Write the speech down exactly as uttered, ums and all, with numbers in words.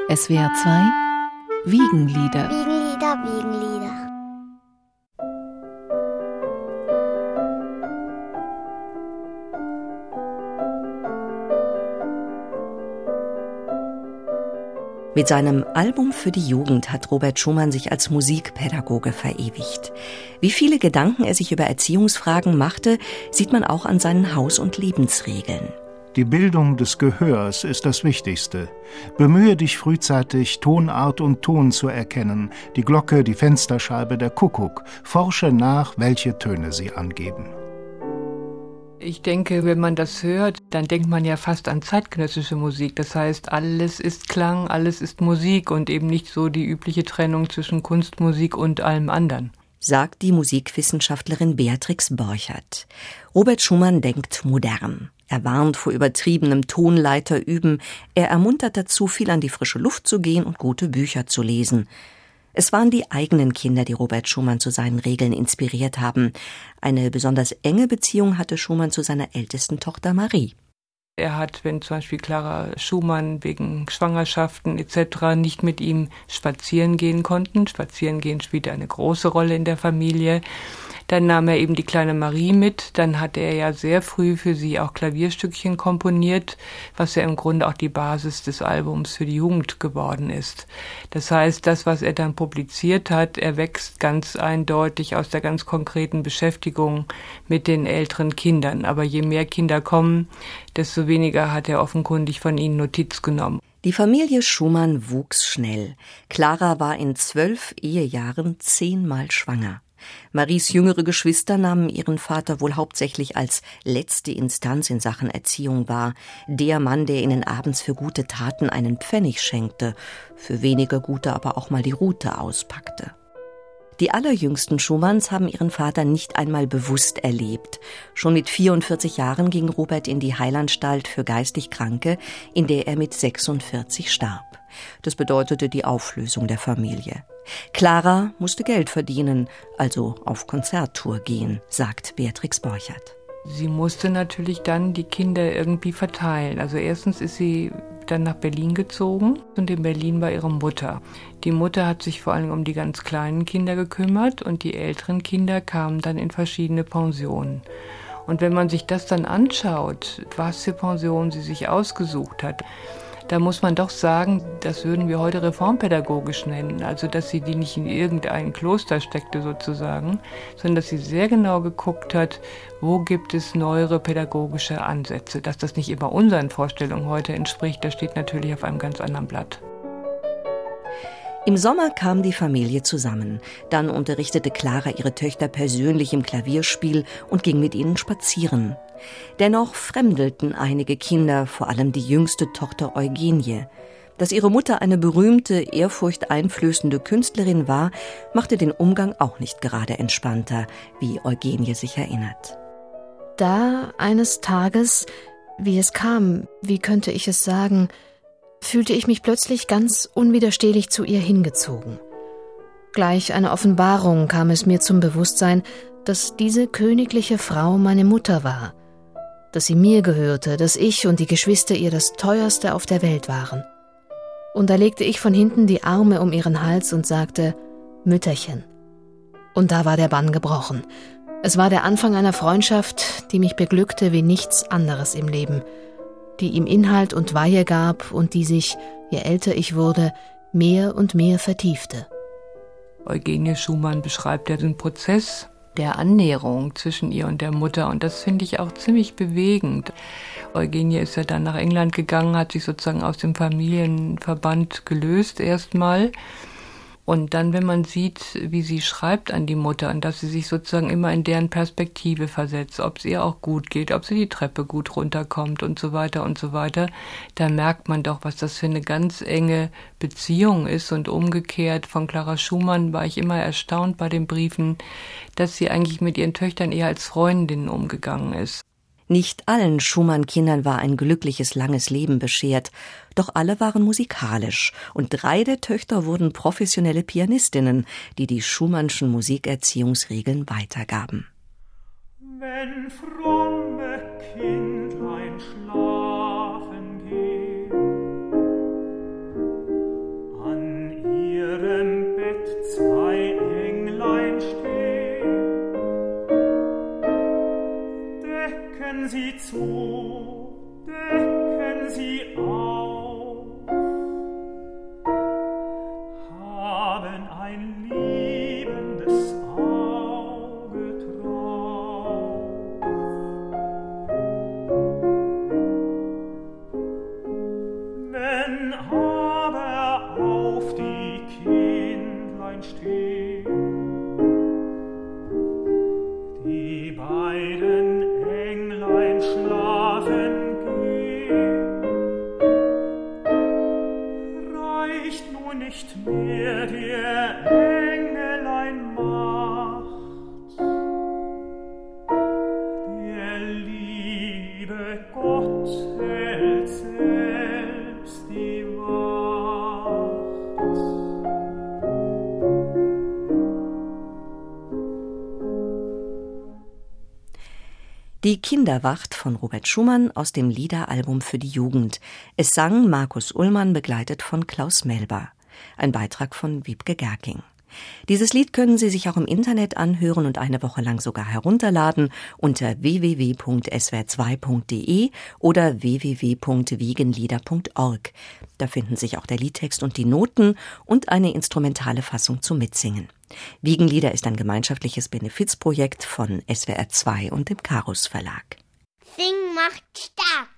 S W R zwei Wiegenlieder. Wiegenlieder, Wiegenlieder. Mit seinem Album für die Jugend hat Robert Schumann sich als Musikpädagoge verewigt. Wie viele Gedanken er sich über Erziehungsfragen machte, sieht man auch an seinen Haus- und Lebensregeln. Die Bildung des Gehörs ist das Wichtigste. Bemühe dich frühzeitig, Tonart und Ton zu erkennen, die Glocke, die Fensterscheibe, der Kuckuck. Forsche nach, welche Töne sie angeben. Ich denke, wenn man das hört, dann denkt man ja fast an zeitgenössische Musik. Das heißt, alles ist Klang, alles ist Musik und eben nicht so die übliche Trennung zwischen Kunstmusik und allem anderen. Sagt die Musikwissenschaftlerin Beatrix Borchert. Robert Schumann denkt modern. Er warnt vor übertriebenem Tonleiterüben. Er ermuntert dazu, viel an die frische Luft zu gehen und gute Bücher zu lesen. Es waren die eigenen Kinder, die Robert Schumann zu seinen Regeln inspiriert haben. Eine besonders enge Beziehung hatte Schumann zu seiner ältesten Tochter Marie. Er hat, wenn zum Beispiel Clara Schumann wegen Schwangerschaften et cetera nicht mit ihm spazieren gehen konnten, spazieren gehen spielte eine große Rolle in der Familie, dann nahm er eben die kleine Marie mit, dann hat er ja sehr früh für sie auch Klavierstückchen komponiert, was ja im Grunde auch die Basis des Albums für die Jugend geworden ist. Das heißt, das, was er dann publiziert hat, erwächst ganz eindeutig aus der ganz konkreten Beschäftigung mit den älteren Kindern. Aber je mehr Kinder kommen, desto weniger hat er offenkundig von ihnen Notiz genommen. Die Familie Schumann wuchs schnell. Clara war in zwölf Ehejahren zehnmal schwanger. Maries jüngere Geschwister nahmen ihren Vater wohl hauptsächlich als letzte Instanz in Sachen Erziehung wahr. Der Mann, der ihnen abends für gute Taten einen Pfennig schenkte, für weniger gute aber auch mal die Rute auspackte. Die allerjüngsten Schumanns haben ihren Vater nicht einmal bewusst erlebt. Schon mit vierundvierzig Jahren ging Robert in die Heilanstalt für geistig Kranke, in der er mit sechsundvierzig starb. Das bedeutete die Auflösung der Familie. Clara musste Geld verdienen, also auf Konzerttour gehen, sagt Beatrix Borchert. Sie musste natürlich dann die Kinder irgendwie verteilen. Also erstens ist sie dann nach Berlin gezogen und in Berlin bei ihrer Mutter. Die Mutter hat sich vor allem um die ganz kleinen Kinder gekümmert und die älteren Kinder kamen dann in verschiedene Pensionen. Und wenn man sich das dann anschaut, was für Pensionen sie sich ausgesucht hat, da muss man doch sagen, das würden wir heute reformpädagogisch nennen. Also, dass sie die nicht in irgendein Kloster steckte sozusagen, sondern dass sie sehr genau geguckt hat, wo gibt es neuere pädagogische Ansätze. Dass das nicht immer unseren Vorstellungen heute entspricht, das steht natürlich auf einem ganz anderen Blatt. Im Sommer kam die Familie zusammen. Dann unterrichtete Clara ihre Töchter persönlich im Klavierspiel und ging mit ihnen spazieren. Dennoch fremdelten einige Kinder, vor allem die jüngste Tochter Eugenie. Dass ihre Mutter eine berühmte, ehrfurchteinflößende Künstlerin war, machte den Umgang auch nicht gerade entspannter, wie Eugenie sich erinnert. Da eines Tages, wie es kam, wie könnte ich es sagen, fühlte ich mich plötzlich ganz unwiderstehlich zu ihr hingezogen. Gleich eine Offenbarung kam es mir zum Bewusstsein, dass diese königliche Frau meine Mutter war, dass sie mir gehörte, dass ich und die Geschwister ihr das Teuerste auf der Welt waren. Und da legte ich von hinten die Arme um ihren Hals und sagte, Mütterchen. Und da war der Bann gebrochen. Es war der Anfang einer Freundschaft, die mich beglückte wie nichts anderes im Leben, die ihm Inhalt und Weihe gab und die sich, je älter ich wurde, mehr und mehr vertiefte. Eugenie Schumann beschreibt ja den Prozess der Annäherung zwischen ihr und der Mutter und das finde ich auch ziemlich bewegend. Eugenie ist ja dann nach England gegangen, hat sich sozusagen aus dem Familienverband gelöst erstmal. Und dann, wenn man sieht, wie sie schreibt an die Mutter und dass sie sich sozusagen immer in deren Perspektive versetzt, ob es ihr auch gut geht, ob sie die Treppe gut runterkommt und so weiter und so weiter, da merkt man doch, was das für eine ganz enge Beziehung ist. Und umgekehrt von Clara Schumann war ich immer erstaunt bei den Briefen, dass sie eigentlich mit ihren Töchtern eher als Freundinnen umgegangen ist. Nicht allen Schumann-Kindern war ein glückliches, langes Leben beschert, doch alle waren musikalisch und drei der Töchter wurden professionelle Pianistinnen, die die Schumannschen Musikerziehungsregeln weitergaben. Wenn fromme Kindlein schlafen geht, beiden aber auf die Kindlein stehen. Die beiden Englein schlafen gehen. Reicht nun nicht mehr der Engelein Macht, der liebe Gott hält selbst die Wacht. Die Kinderwacht von Robert Schumann aus dem Liederalbum für die Jugend. Es sang Markus Ullmann, begleitet von Klaus Melba. Ein Beitrag von Wiebke Gerking. Dieses Lied können Sie sich auch im Internet anhören und eine Woche lang sogar herunterladen unter w w w punkt s w r zwei punkt d e oder w w w punkt wiegenlieder punkt org. Da finden sich auch der Liedtext und die Noten und eine instrumentale Fassung zum Mitsingen. Wiegenlieder ist ein gemeinschaftliches Benefizprojekt von S W R zwei und dem Karus Verlag. Singen macht stark.